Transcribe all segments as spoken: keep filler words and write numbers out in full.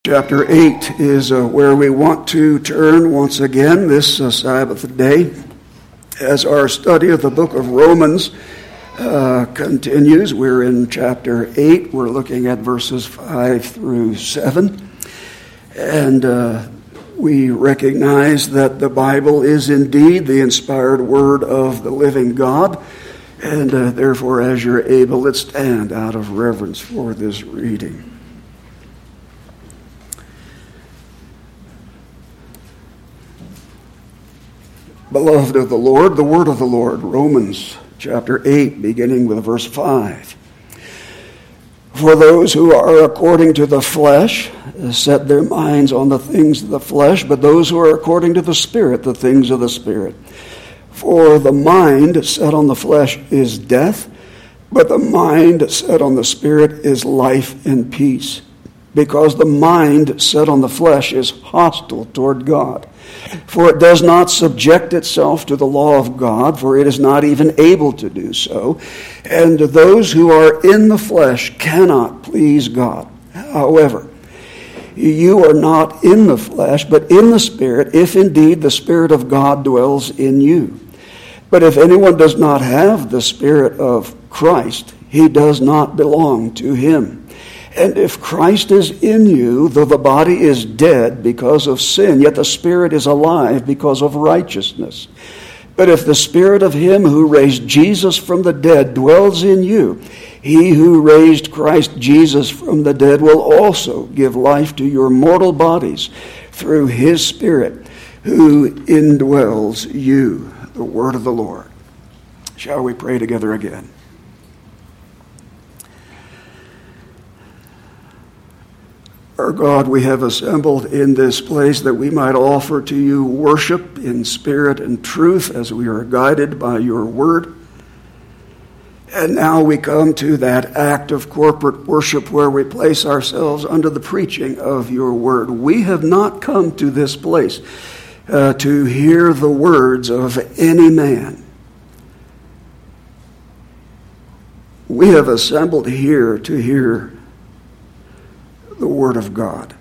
Chapter eight is uh, where we want to turn once again this uh, Sabbath day as our study of the book of Romans uh, continues. We're in chapter eight. We're looking at verses five through seven. And uh, we recognize that the Bible is indeed the inspired word of the living God. And uh, therefore, as you're able, let's stand out of reverence for this reading. Beloved of the Lord, the word of the Lord, Romans chapter eight, beginning with verse five. For those who are according to the flesh set their minds on the things of the flesh, but those who are according to the Spirit, the things of the Spirit. For the mind set on the flesh is death, but the mind set on the Spirit is life and peace. Because the mind set on the flesh is hostile toward God. For it does not subject itself to the law of God, for it is not even able to do so. And those who are in the flesh cannot please God. However, you are not in the flesh, but in the Spirit, if indeed the Spirit of God dwells in you. But if anyone does not have the Spirit of Christ, he does not belong to him. And if Christ is in you, though the body is dead because of sin, yet the Spirit is alive because of righteousness. But if the Spirit of him who raised Jesus from the dead dwells in you, he who raised Christ Jesus from the dead will also give life to your mortal bodies through his Spirit who indwells you. The word of the Lord. Shall we pray together again? Our God, we have assembled in this place that we might offer to you worship in spirit and truth as we are guided by your word. And now we come to that act of corporate worship where we place ourselves under the preaching of your word. We have not come to this place uh, to hear the words of any man. We have assembled here to hear the Word of God.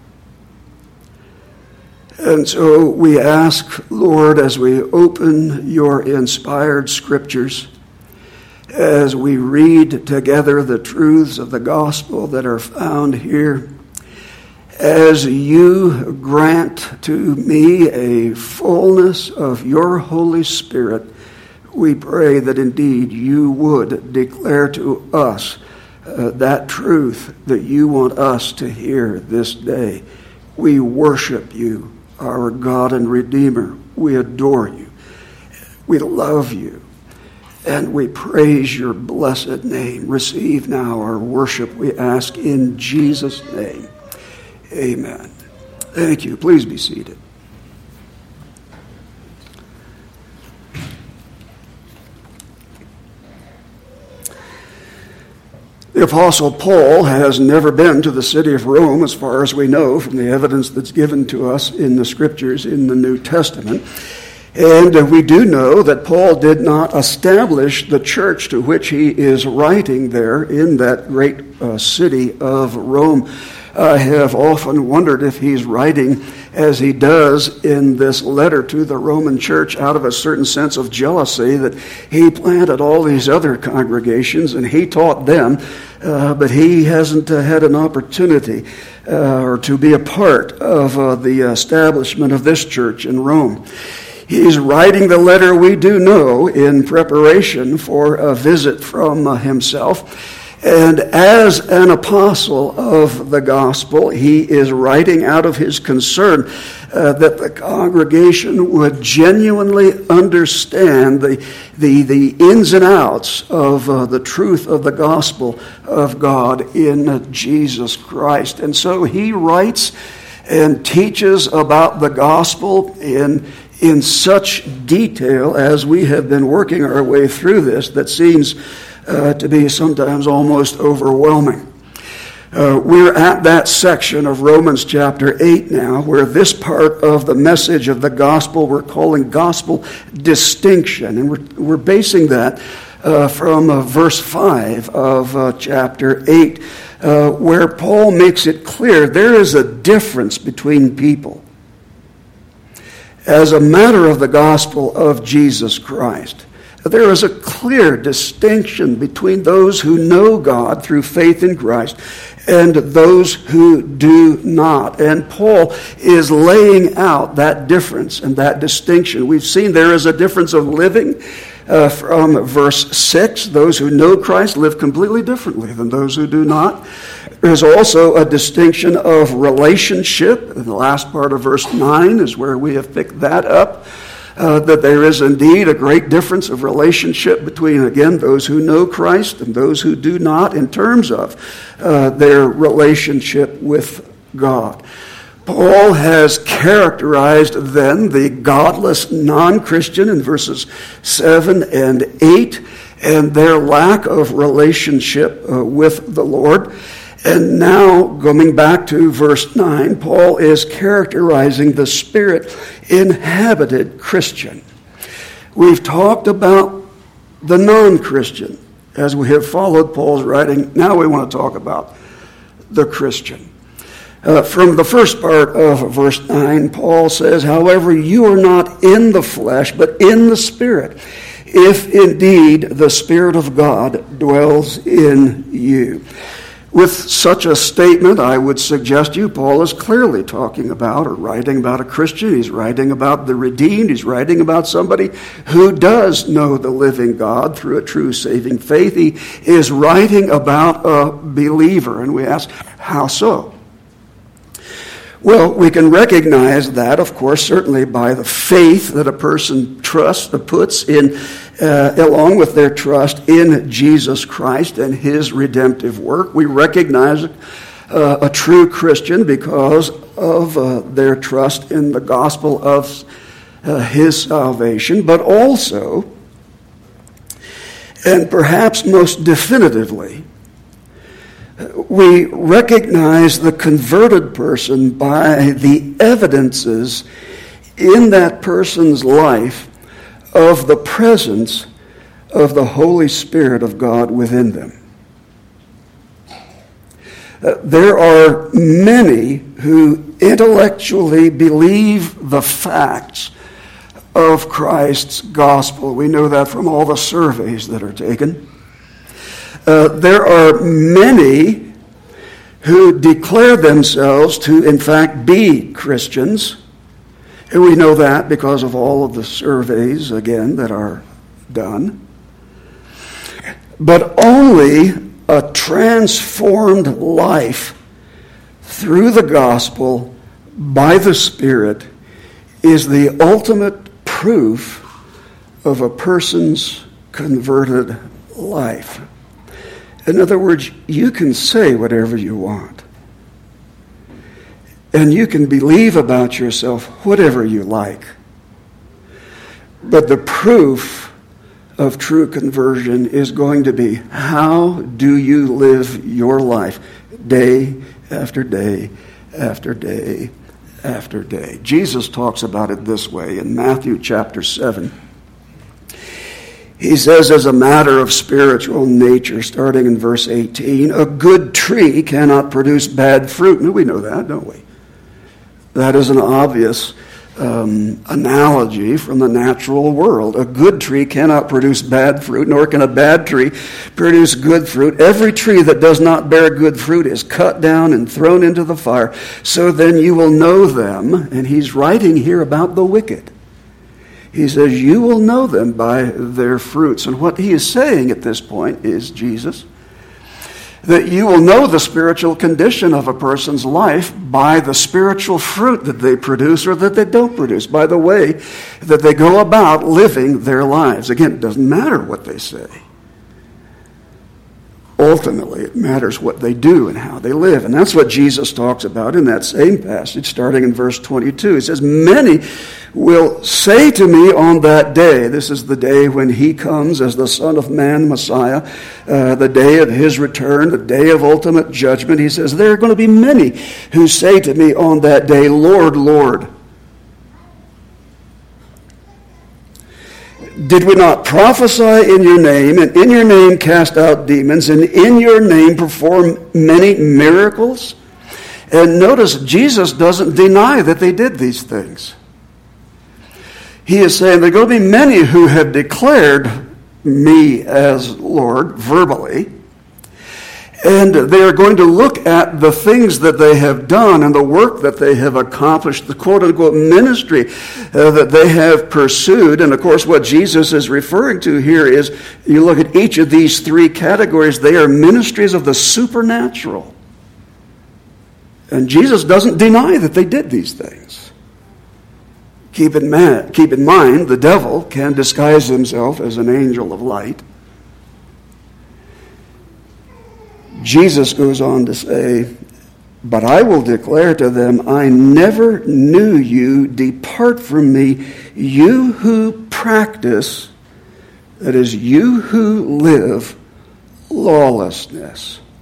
And so we ask, Lord, as we open your inspired scriptures, as we read together the truths of the gospel that are found here, as you grant to me a fullness of your Holy Spirit, we pray that indeed you would declare to us Uh, that truth that you want us to hear this day. We worship you, our God and Redeemer. We adore you. We love you. And we praise your blessed name. Receive now our worship, we ask in Jesus' name. Amen. Thank you. Please be seated. The Apostle Paul has never been to the city of Rome, as far as we know from the evidence that's given to us in the Scriptures in the New Testament. And we do know that Paul did not establish the church to which he is writing there in that great uh, city of Rome. I have often wondered if he's writing as he does in this letter to the Roman church out of a certain sense of jealousy that he planted all these other congregations and he taught them, uh, but he hasn't uh, had an opportunity uh, or to be a part of uh, the establishment of this church in Rome. He's writing the letter, we do know, in preparation for a visit from uh, himself. And as an apostle of the gospel, he is writing out of his concern uh, that the congregation would genuinely understand the the, the ins and outs of uh, the truth of the gospel of God in uh, Jesus Christ. And so he writes and teaches about the gospel in in such detail as we have been working our way through this that seems Uh, to be sometimes almost overwhelming. Uh, we're at that section of Romans chapter eight now where this part of the message of the gospel we're calling gospel distinction. And we're, we're basing that uh, from uh, verse five of uh, chapter eight. uh, where Paul makes it clear there is a difference between people as a matter of the gospel of Jesus Christ. There is a clear distinction between those who know God through faith in Christ and those who do not. And Paul is laying out that difference and that distinction. We've seen there is a difference of living uh, from verse six. Those who know Christ live completely differently than those who do not. There's also a distinction of relationship. In the last part of verse nine is where we have picked that up. Uh, that there is indeed a great difference of relationship between, again, those who know Christ and those who do not in terms of uh, their relationship with God. Paul has characterized then the godless non-Christian in verses seven and eight and their lack of relationship uh, with the Lord. And now, going back to verse nine, Paul is characterizing the Spirit-inhabited Christian. We've talked about the non-Christian as we have followed Paul's writing. Now we want to talk about the Christian. Uh, from the first part of verse nine, Paul says, however, you are not in the flesh, but in the Spirit, if indeed the Spirit of God dwells in you. With such a statement, I would suggest you, Paul is clearly talking about or writing about a Christian. He's writing about the redeemed. He's writing about somebody who does know the living God through a true saving faith. He is writing about a believer. And we ask, how so? Well, we can recognize that, of course, certainly by the faith that a person trusts, puts in, uh, along with their trust in Jesus Christ and his redemptive work. We recognize uh, a true Christian because of uh, their trust in the gospel of uh, his salvation, but also, and perhaps most definitively, we recognize the converted person by the evidences in that person's life of the presence of the Holy Spirit of God within them. Uh, there are many who intellectually believe the facts of Christ's gospel. We know that from all the surveys that are taken. Uh, there are many who declare themselves to, in fact, be Christians. And we know that because of all of the surveys, again, that are done. But only a transformed life through the gospel by the Spirit is the ultimate proof of a person's converted life. In other words, you can say whatever you want. And you can believe about yourself whatever you like. But the proof of true conversion is going to be, how do you live your life day after day after day after day? Jesus talks about it this way in Matthew chapter seven. He says, as a matter of spiritual nature, starting in verse eighteen, a good tree cannot produce bad fruit. And we know that, don't we? That is an obvious um, analogy from the natural world. A good tree cannot produce bad fruit, nor can a bad tree produce good fruit. Every tree that does not bear good fruit is cut down and thrown into the fire. So then you will know them. And he's writing here about the wicked. He says, you will know them by their fruits. And what he is saying at this point is, Jesus, that you will know the spiritual condition of a person's life by the spiritual fruit that they produce or that they don't produce, by the way that they go about living their lives. Again, it doesn't matter what they say. Ultimately, it matters what they do and how they live. And that's what Jesus talks about in that same passage, starting in verse twenty-two. He says, many will say to me on that day, this is the day when he comes as the Son of Man, Messiah, uh, the day of his return, the day of ultimate judgment. He says, there are going to be many who say to me on that day, Lord, Lord. Did we not prophesy in your name, and in your name cast out demons, and in your name perform many miracles? And notice, Jesus doesn't deny that they did these things. He is saying there are going to be many who have declared me as Lord verbally, and they are going to look at the things that they have done and the work that they have accomplished, the quote-unquote ministry uh, that they have pursued. And of course, what Jesus is referring to here is, you look at each of these three categories, they are ministries of the supernatural. And Jesus doesn't deny that they did these things. Keep in, man, keep in mind, the devil can disguise himself as an angel of light. Jesus goes on to say, but I will declare to them, I never knew you. Depart from me, you who practice, that is, you who live lawlessness.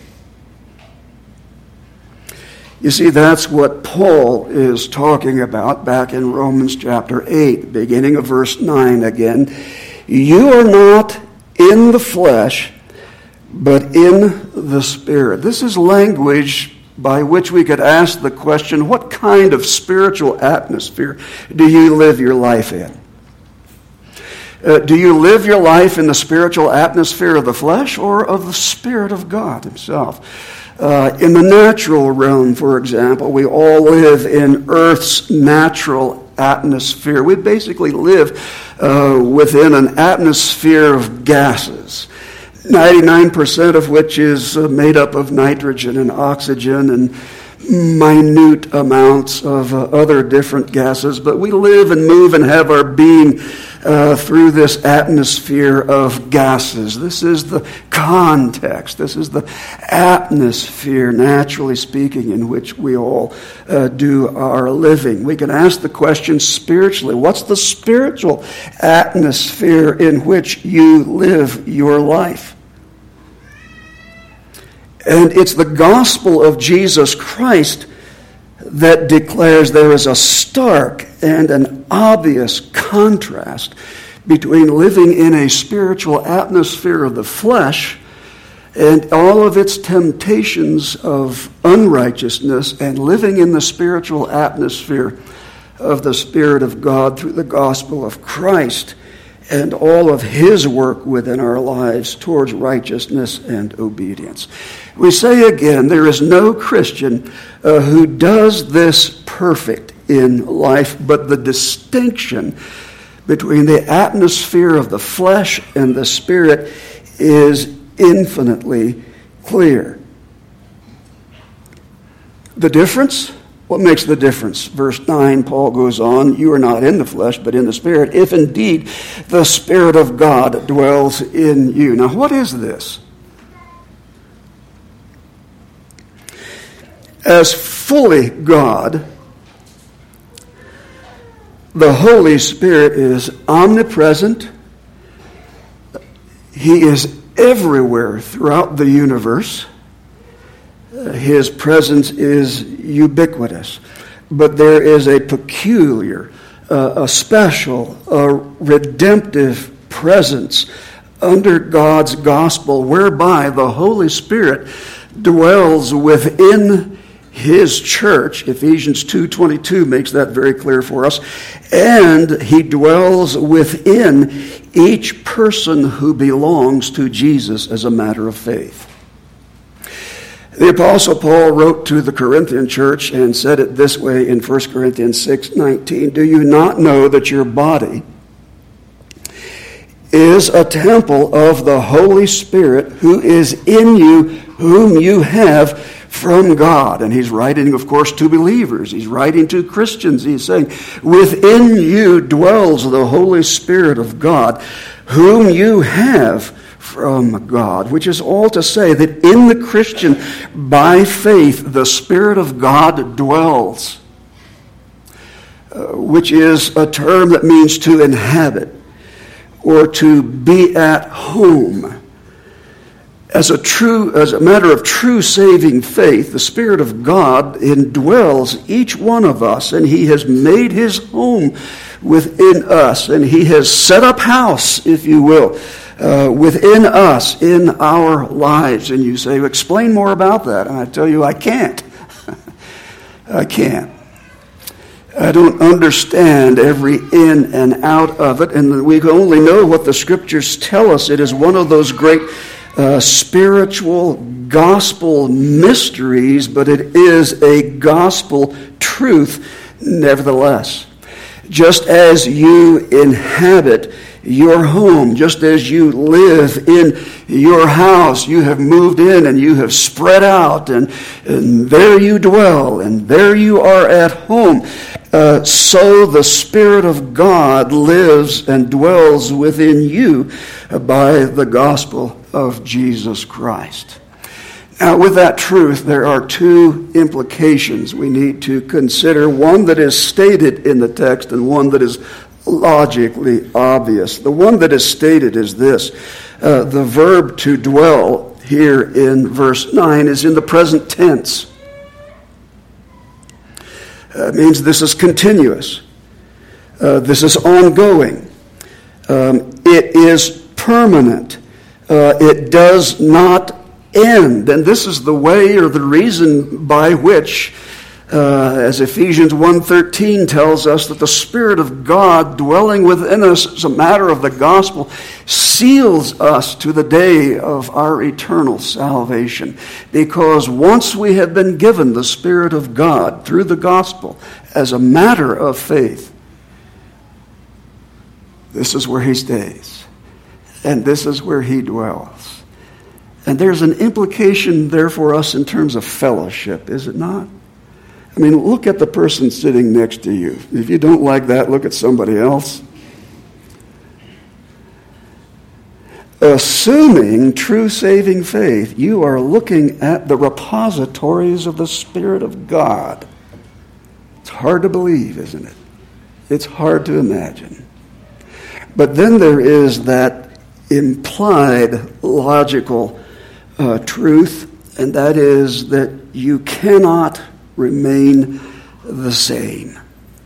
You see, that's what Paul is talking about back in Romans chapter eight, beginning of verse nine again. You are not in the flesh, but in the Spirit. This is language by which we could ask the question, what kind of spiritual atmosphere do you live your life in? Uh, do you live your life in the spiritual atmosphere of the flesh or of the Spirit of God himself? Uh, in the natural realm, for example, we all live in Earth's natural atmosphere. We basically live uh, within an atmosphere of gases, ninety-nine percent of which is uh, made up of nitrogen and oxygen and minute amounts of uh, other different gases. But we live and move and have our being uh, through this atmosphere of gases. This is the context. This is the atmosphere, naturally speaking, in which we all uh, do our living. We can ask the question spiritually, what's the spiritual atmosphere in which you live your life? And it's the gospel of Jesus Christ that declares there is a stark and an obvious contrast between living in a spiritual atmosphere of the flesh and all of its temptations of unrighteousness, and living in the spiritual atmosphere of the Spirit of God through the gospel of Christ and all of his work within our lives towards righteousness and obedience. We say again, there is no Christian uh, who does this perfect in life, but the distinction between the atmosphere of the flesh and the Spirit is infinitely clear. The difference? What makes the difference? Verse nine, Paul goes on, you are not in the flesh, but in the Spirit, if indeed the Spirit of God dwells in you. Now, what is this? As fully God, the Holy Spirit is omnipresent. He is everywhere throughout the universe. His presence is ubiquitous. But there is a peculiar, uh, a special, a redemptive presence under God's gospel whereby the Holy Spirit dwells within his church. Ephesians two twenty-two makes that very clear for us. And he dwells within each person who belongs to Jesus as a matter of faith. The Apostle Paul wrote to the Corinthian church and said it this way in First Corinthians six nineteen. Do you not know that your body is a temple of the Holy Spirit who is in you, whom you have from God? And he's writing, of course, to believers. He's writing to Christians. He's saying, within you dwells the Holy Spirit of God, whom you have from God, which is all to say that in the Christian, by faith, the Spirit of God dwells, uh, which is a term that means to inhabit or to be at home. As a true, as a matter of true saving faith, the Spirit of God indwells each one of us, and He has made His home within us, and He has set up house, if you will, uh, within us, in our lives. And you say, explain more about that. And I tell you, I can't. I can't. I don't understand every in and out of it, and we can only know what the Scriptures tell us. It is one of those great uh, spiritual gospel mysteries, but it is a gospel truth nevertheless. Just as you inhabit your home, just as you live in your house, you have moved in and you have spread out, and, and there you dwell, and there you are at home. Uh, so the Spirit of God lives and dwells within you by the gospel of Jesus Christ. Now, with that truth, there are two implications we need to consider. One that is stated in the text and one that is logically obvious. The one that is stated is this. Uh, the verb to dwell here in verse nine is in the present tense. Uh, it means this is continuous. Uh, this is ongoing. Um, it is permanent. Uh, it does not end. And this is the way or the reason by which, uh, as Ephesians one thirteen tells us, that the Spirit of God dwelling within us as a matter of the gospel seals us to the day of our eternal salvation. Because once we have been given the Spirit of God through the gospel as a matter of faith, this is where He stays. And this is where He dwells. And there's an implication there for us in terms of fellowship, is it not? I mean, look at the person sitting next to you. If you don't like that, look at somebody else. Assuming true saving faith, you are looking at the repositories of the Spirit of God. It's hard to believe, isn't it? It's hard to imagine. But then there is that implied logical uh, truth, and that is that you cannot remain the same.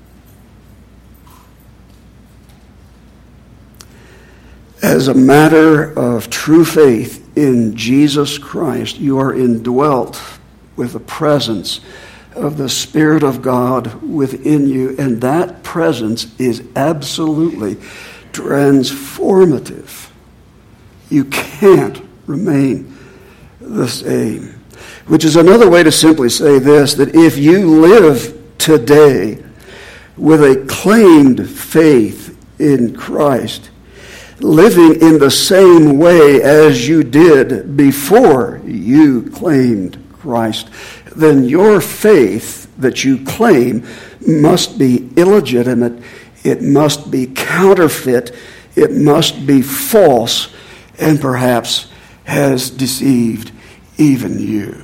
As a matter of true faith in Jesus Christ, you are indwelt with the presence of the Spirit of God within you, and that presence is absolutely transformative. You can't remain the same. Which is another way to simply say this, that if you live today with a claimed faith in Christ, living in the same way as you did before you claimed Christ, then your faith that you claim must be illegitimate, it must be counterfeit, it must be false, and perhaps has deceived even you.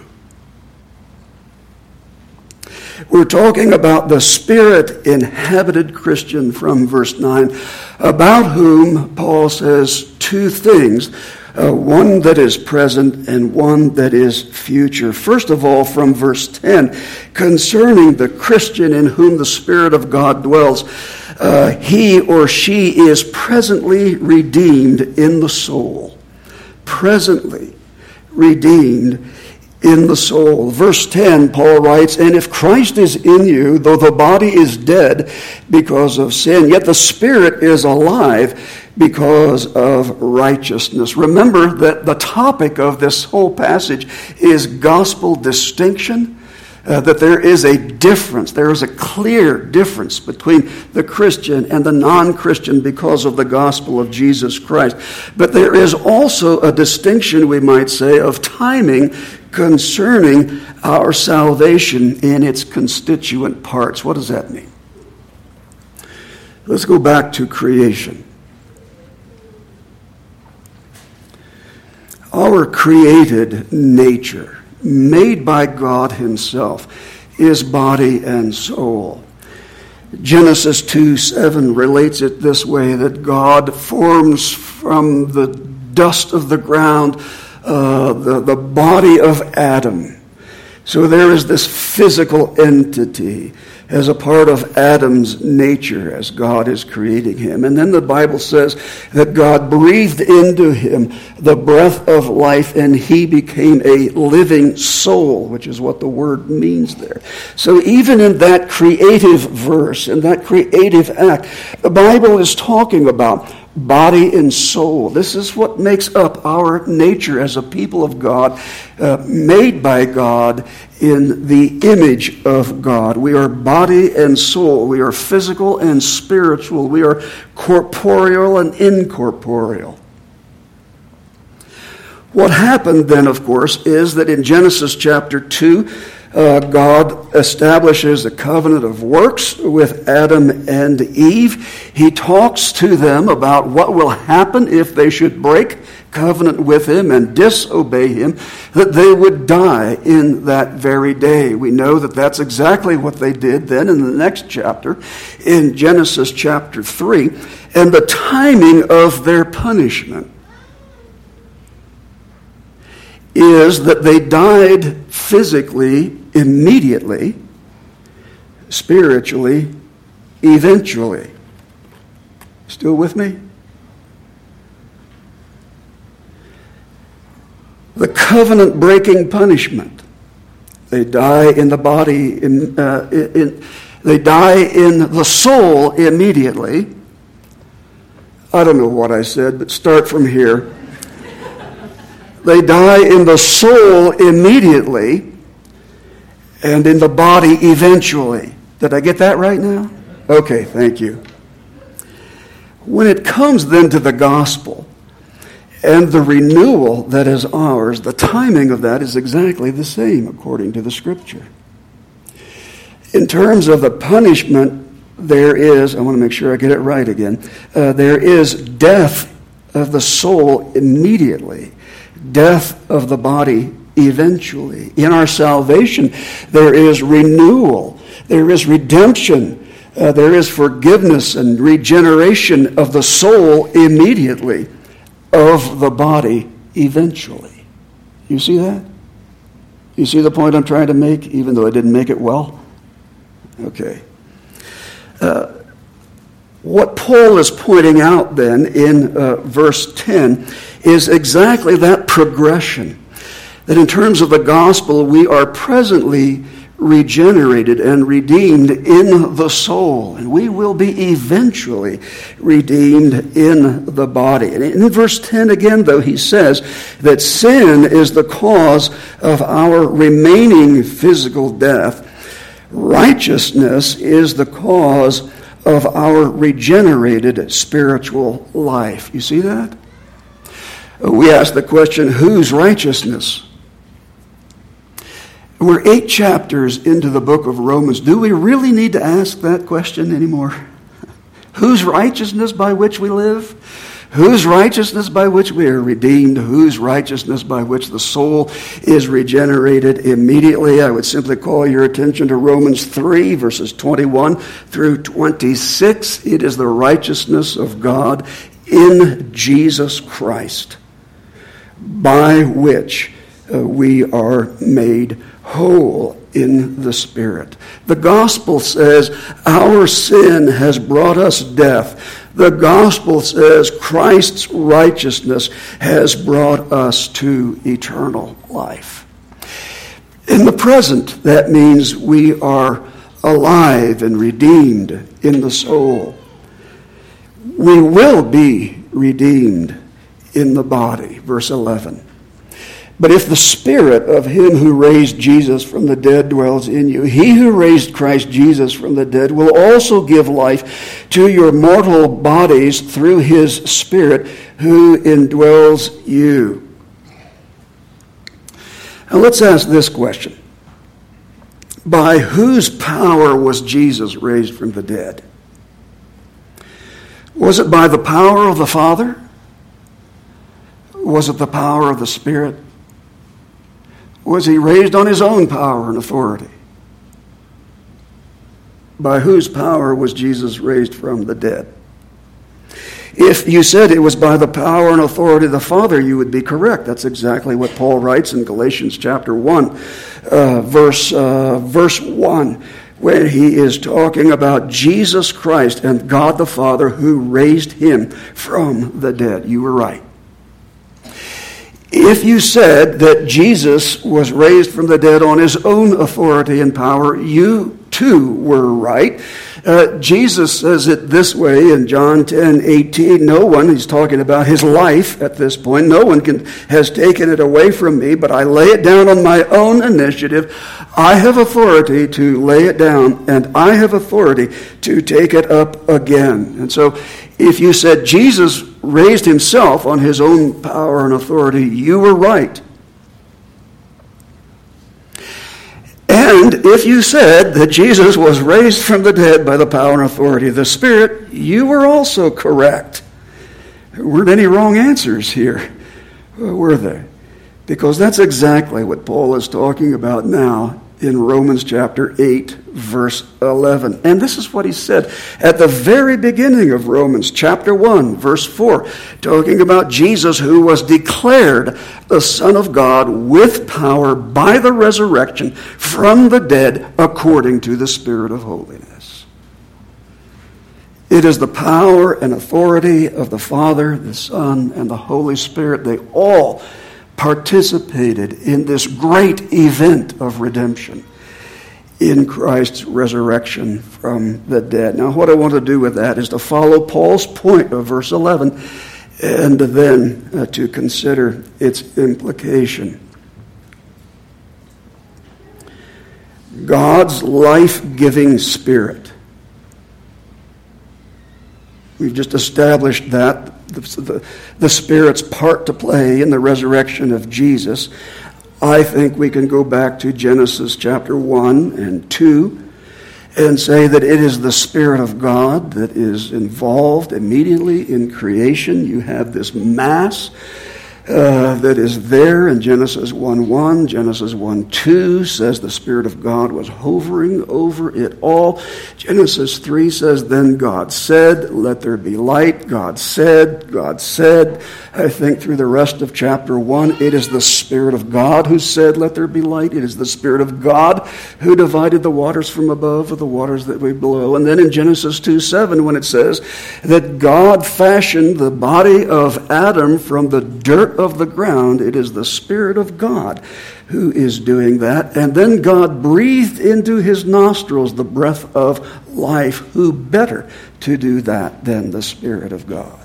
We're talking about the Spirit-inhabited Christian from verse nine, about whom Paul says two things, uh, one that is present and one that is future. First of all, from verse ten, concerning the Christian in whom the Spirit of God dwells, uh, he or she is presently redeemed in the soul. Presently redeemed in the soul. Verse ten, Paul writes, and if Christ is in you, though the body is dead because of sin, yet the Spirit is alive because of righteousness. Remember that the topic of this whole passage is gospel distinction, uh, that there is a difference, there is a clear difference between the Christian and the non-Christian because of the gospel of Jesus Christ. But there is also a distinction, we might say, of timing concerning our salvation in its constituent parts. What does that mean? Let's go back to creation. Our created nature, made by God Himself, is body and soul. Genesis two seven relates it this way, that God forms from the dust of the ground uh, the, the body of Adam. So there is this physical entity as a part of Adam's nature as God is creating him. And then the Bible says that God breathed into him the breath of life and he became a living soul, which is what the word means there. So even in that creative verse, in that creative act, the Bible is talking about body and soul. This is what makes up our nature as a people of God, uh, made by God in the image of God. We are body and soul. We are physical and spiritual. We are corporeal and incorporeal. What happened then, of course, is that in Genesis chapter two, Uh, God establishes a covenant of works with Adam and Eve. He talks to them about what will happen if they should break covenant with him and disobey him, that they would die in that very day. We know that that's exactly what they did then in the next chapter, in Genesis chapter three, and the timing of their punishment is that they died physically immediately, spiritually, eventually. Still with me? The covenant-breaking punishment. They die in the body, in, uh, in, they die in the soul immediately. I don't know what I said, but start from here. They die in the soul immediately and in the body eventually. Did I get that right now? Okay, thank you. When it comes then to the gospel and the renewal that is ours, the timing of that is exactly the same according to the Scripture. In terms of the punishment, there is, I want to make sure I get it right again, uh, there is death of the soul immediately, death of the body eventually. In our salvation, there is renewal, there is redemption, uh, there is forgiveness and regeneration of the soul immediately, of the body eventually. You see that? You see the point I'm trying to make, even though I didn't make it well? Okay. Uh, what Paul is pointing out then in uh, verse ten is exactly that progression. That in terms of the gospel, we are presently regenerated and redeemed in the soul. And we will be eventually redeemed in the body. And in verse ten again, though, he says that sin is the cause of our remaining physical death. Righteousness is the cause of our regenerated spiritual life. You see that? We ask the question, whose righteousness? We're eight chapters into the book of Romans. Do we really need to ask that question anymore? Whose righteousness by which we live? Whose righteousness by which we are redeemed? Whose righteousness by which the soul is regenerated immediately? I would simply call your attention to Romans three, verses twenty-one through twenty-six. It is the righteousness of God in Jesus Christ, by which uh, we are made whole in the Spirit. The gospel says our sin has brought us death. The gospel says Christ's righteousness has brought us to eternal life. In the present, that means we are alive and redeemed in the soul. We will be redeemed in the body, verse eleven. But if the Spirit of him who raised Jesus from the dead dwells in you, he who raised Christ Jesus from the dead will also give life to your mortal bodies through his Spirit who indwells you. Now let's ask this question. By whose power was Jesus raised from the dead? Was it by the power of the Father? Was it the power of the Spirit? Was he raised on his own power and authority? By whose power was Jesus raised from the dead? If you said it was by the power and authority of the Father, you would be correct. That's exactly what Paul writes in Galatians chapter one, uh, verse, uh, verse one, when he is talking about Jesus Christ and God the Father who raised him from the dead. You were right. If you said that Jesus was raised from the dead on his own authority and power, you too were right. Uh, Jesus says it this way in John ten eighteen. No one, he's talking about his life at this point, no one can, has taken it away from me, but I lay it down on my own initiative. I have authority to lay it down, and I have authority to take it up again. And so if you said Jesus raised himself on his own power and authority, you were right. And if you said that Jesus was raised from the dead by the power and authority of the Spirit, you were also correct. There weren't any wrong answers here, were there? Because that's exactly what Paul is talking about now in Romans chapter eight, verse eleven. And this is what he said at the very beginning of Romans chapter one, verse four, talking about Jesus who was declared the Son of God with power by the resurrection from the dead according to the Spirit of holiness. It is the power and authority of the Father, the Son, and the Holy Spirit. They all participated in this great event of redemption in Christ's resurrection from the dead. Now, what I want to do with that is to follow Paul's point of verse eleven and then uh, to consider its implication. God's life-giving Spirit. We've just established that. The, the, the Spirit's part to play in the resurrection of Jesus. I think we can go back to Genesis chapter one and two and say that it is the Spirit of God that is involved immediately in creation. You have this mass uh, that is there in Genesis one one. Genesis one two says the Spirit of God was hovering over it all. Genesis three says, then God said, let there be light. God said, God said. I think through the rest of chapter one, it is the Spirit of God who said, let there be light. It is the Spirit of God who divided the waters from above of the waters that were below. And then in Genesis two seven, when it says that God fashioned the body of Adam from the dirt of the ground, it is the Spirit of God who is doing that. And then God breathed into his nostrils the breath of life. Who better to do that than the Spirit of God?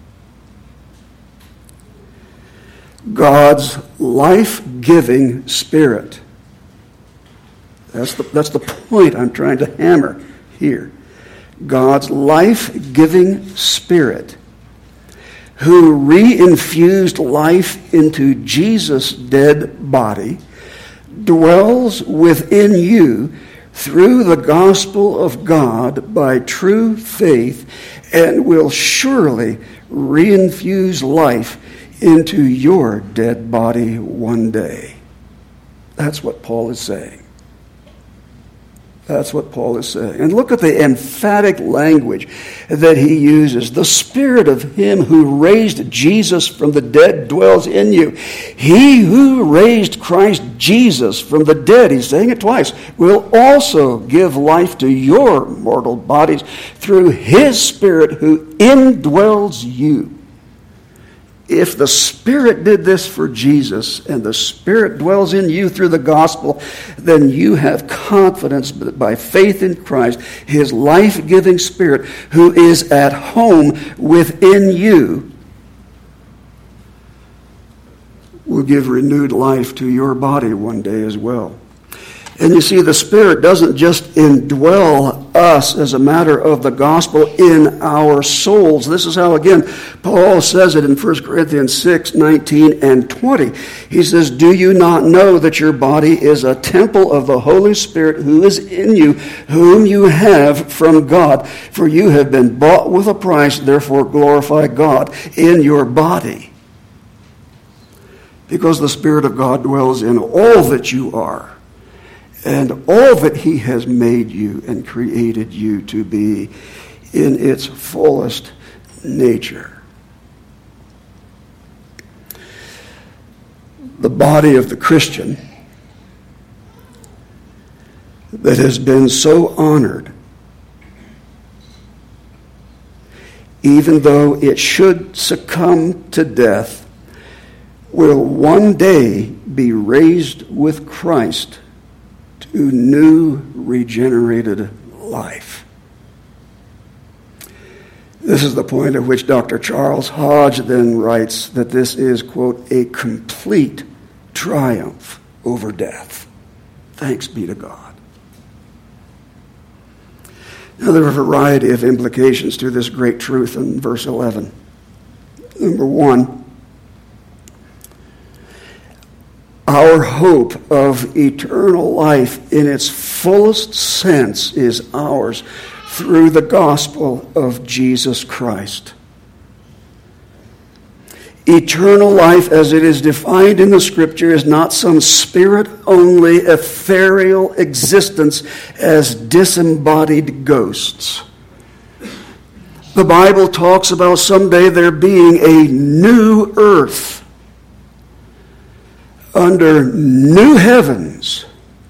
God's life-giving Spirit. That's the, that's the point I'm trying to hammer here. God's life-giving Spirit, who re-infused life into Jesus' dead body, dwells within you through the gospel of God by true faith and will surely re-infuse life into your dead body one day. That's what Paul is saying. That's what Paul is saying. And look at the emphatic language that he uses. The Spirit of him who raised Jesus from the dead dwells in you. He who raised Christ Jesus from the dead, he's saying it twice, will also give life to your mortal bodies through his Spirit who indwells you. If the Spirit did this for Jesus and the Spirit dwells in you through the gospel, then you have confidence that by faith in Christ, his life-giving Spirit who is at home within you will give renewed life to your body one day as well. And you see, the Spirit doesn't just indwell us as a matter of the gospel in our souls. This is how, again, Paul says it in First Corinthians six, nineteen and twenty. He says, do you not know that your body is a temple of the Holy Spirit who is in you, whom you have from God? For you have been bought with a price, therefore glorify God in your body. Because the Spirit of God dwells in all that you are, and all that he has made you and created you to be in its fullest nature. The body of the Christian that has been so honored, even though it should succumb to death, will one day be raised with Christ to new regenerated life. This is the point at which Doctor Charles Hodge then writes that this is, quote, a complete triumph over death. Thanks be to God. Now, there are a variety of implications to this great truth in verse eleven. Number one, our hope of eternal life in its fullest sense is ours through the gospel of Jesus Christ. Eternal life, as it is defined in the Scripture, is not some spirit-only ethereal existence as disembodied ghosts. The Bible talks about someday there being a new earth under new heavens,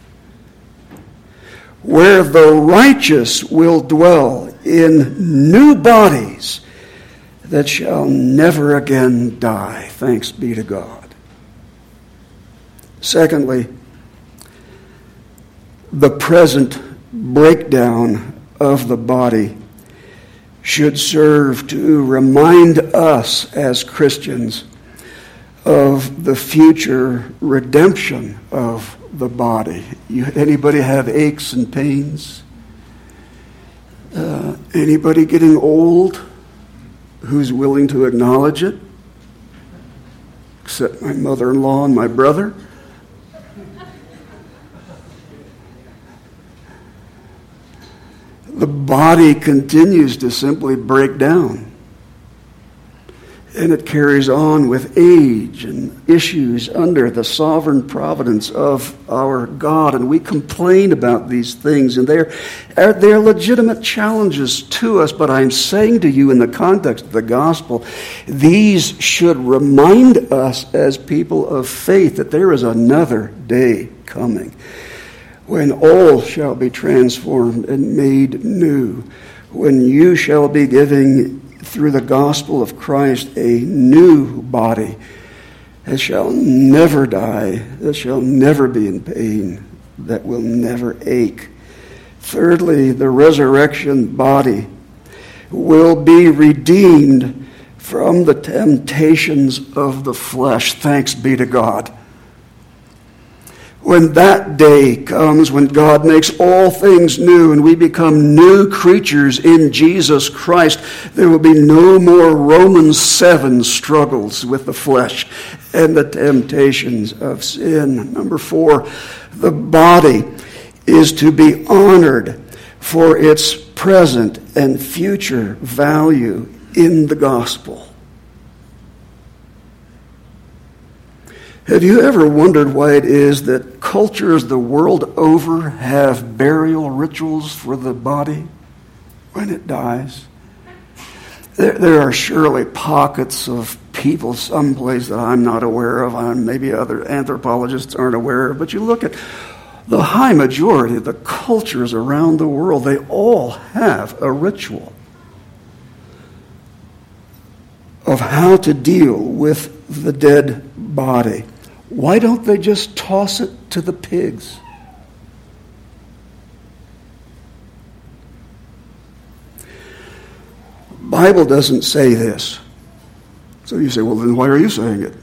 where the righteous will dwell in new bodies that shall never again die. Thanks be to God. Secondly, the present breakdown of the body should serve to remind us as Christians of the future redemption of the body. You, anybody have aches and pains? Uh, anybody getting old who's willing to acknowledge it? Except my mother-in-law and my brother. The body continues to simply break down. And it carries on with age and issues under the sovereign providence of our God. And we complain about these things, and they're, they're legitimate challenges to us. But I'm saying to you in the context of the gospel, these should remind us as people of faith that there is another day coming when all shall be transformed and made new, when you shall be giving through the gospel of Christ a new body that shall never die, that shall never be in pain, that will never ache. Thirdly, the resurrection body will be redeemed from the temptations of the flesh. Thanks be to God. When that day comes, when God makes all things new and we become new creatures in Jesus Christ, there will be no more Romans seven struggles with the flesh and the temptations of sin. Number four, the body is to be honored for its present and future value in the gospel. Have you ever wondered why it is that cultures the world over have burial rituals for the body when it dies? There, there are surely pockets of people someplace that I'm not aware of, and maybe other anthropologists aren't aware of, but you look at the high majority of the cultures around the world, they all have a ritual of how to deal with the dead body. Why don't they just toss it to the pigs? The Bible doesn't say this. So you say, well, then why are you saying it?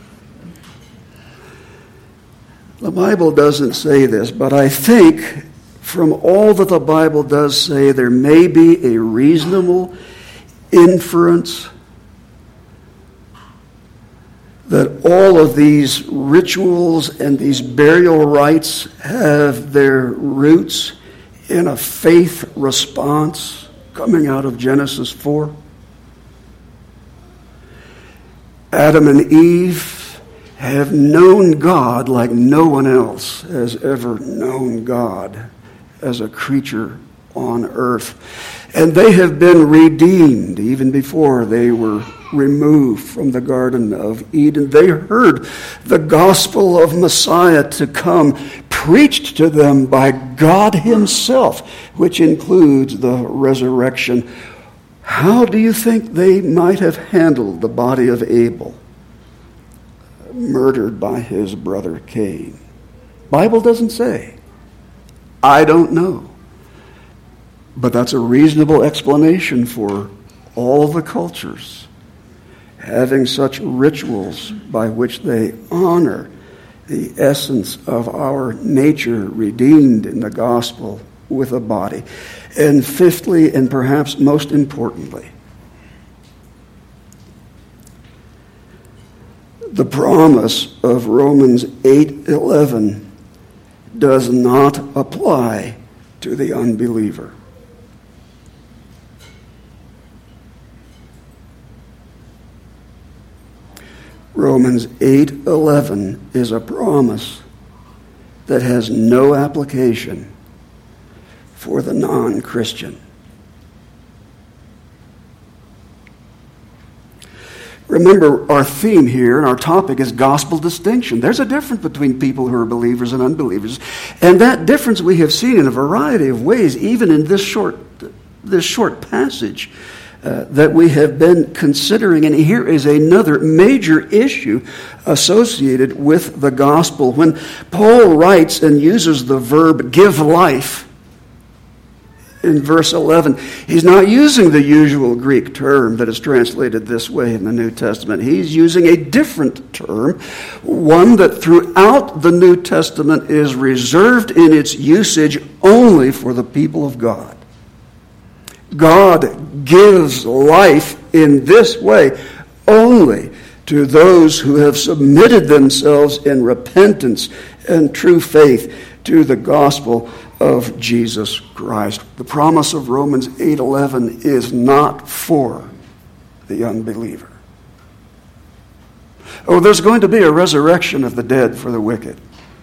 The Bible doesn't say this, but I think from all that the Bible does say, there may be a reasonable inference that all of these rituals and these burial rites have their roots in a faith response coming out of Genesis four. Adam and Eve have known God like no one else has ever known God as a creature on earth. And they have been redeemed even before they were removed from the Garden of Eden. They heard the gospel of Messiah to come preached to them by God himself, which includes the resurrection. How do you think they might have handled the body of Abel, murdered by his brother Cain? Bible doesn't say. I don't know. But that's a reasonable explanation for all the cultures having such rituals by which they honor the essence of our nature redeemed in the gospel with a body. And fifthly, and perhaps most importantly, the promise of Romans eight eleven does not apply to the unbeliever. Romans eight eleven is a promise that has no application for the non-Christian. Remember, our theme here and our topic is gospel distinction. There's a difference between people who are believers and unbelievers. And that difference we have seen in a variety of ways, even in this short, this short passage uh, that we have been considering. And here is another major issue associated with the gospel. When Paul writes and uses the verb give life, in verse eleven, he's not using the usual Greek term that is translated this way in the New Testament. He's using a different term, one that throughout the New Testament is reserved in its usage only for the people of God. God gives life in this way only to those who have submitted themselves in repentance and true faith to the gospel of Jesus Christ. The promise of Romans eight eleven is not for the unbeliever. Oh, there's going to be a resurrection of the dead for the wicked.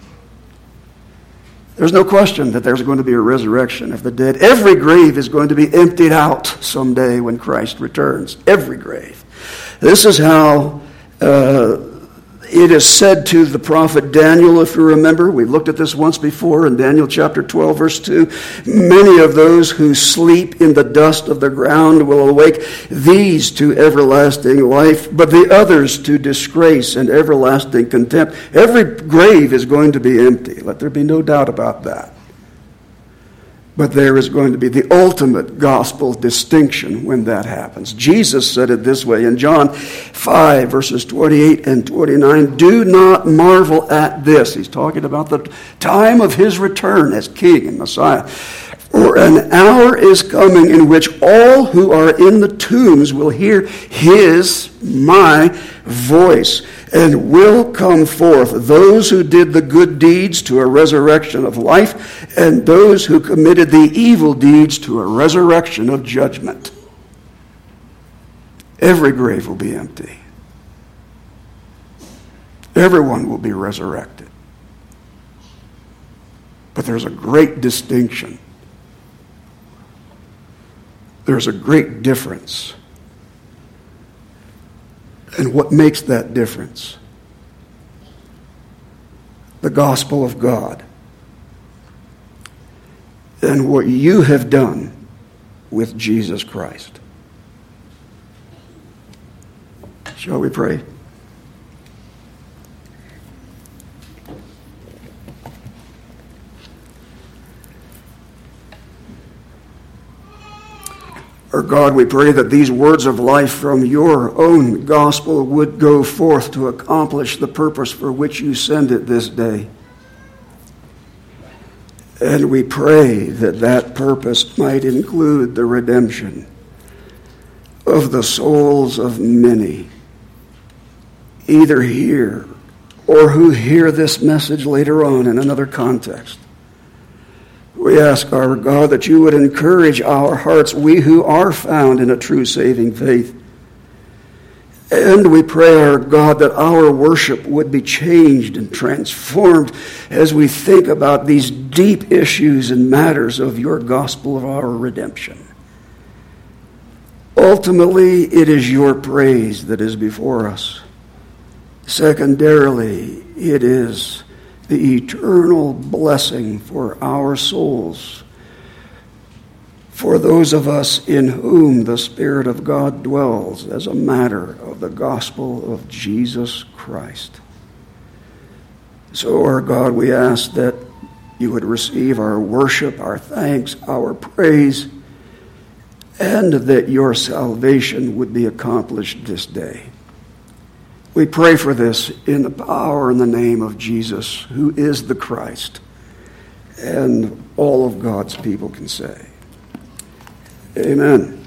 There's no question that there's going to be a resurrection of the dead. Every grave is going to be emptied out someday when Christ returns. Every grave. This is how uh, it is said to the prophet Daniel, if you remember. We looked at this once before in Daniel chapter twelve, verse two. Many of those who sleep in the dust of the ground will awake, these to everlasting life, but the others to disgrace and everlasting contempt. Every grave is going to be empty. Let there be no doubt about that. But there is going to be the ultimate gospel distinction when that happens. Jesus said it this way in John five, verses twenty-eight and twenty-nine. Do not marvel at this. He's talking about the time of his return as King and Messiah. For an hour is coming in which all who are in the tombs will hear his, my voice, and will come forth, those who did the good deeds to a resurrection of life, and those who committed the evil deeds to a resurrection of judgment. Every grave will be empty. Everyone will be resurrected. But there's a great distinction. There's a great difference. And what makes that difference? The gospel of God. And what you have done with Jesus Christ. Shall we pray? Our God, we pray that these words of life from your own gospel would go forth to accomplish the purpose for which you send it this day. And we pray that that purpose might include the redemption of the souls of many, either here or who hear this message later on in another context. We ask, our God, that you would encourage our hearts, we who are found in a true saving faith, And we pray, our God, that our worship would be changed and transformed as we think about these deep issues and matters of your gospel of our redemption. Ultimately, it is your praise that is before us. Secondarily, it is the eternal blessing for our souls, for those of us in whom the Spirit of God dwells as a matter of the gospel of Jesus Christ. So, our God, we ask that you would receive our worship, our thanks, our praise, and that your salvation would be accomplished this day. We pray for this in the power and the name of Jesus, who is the Christ. And all of God's people can say, amen.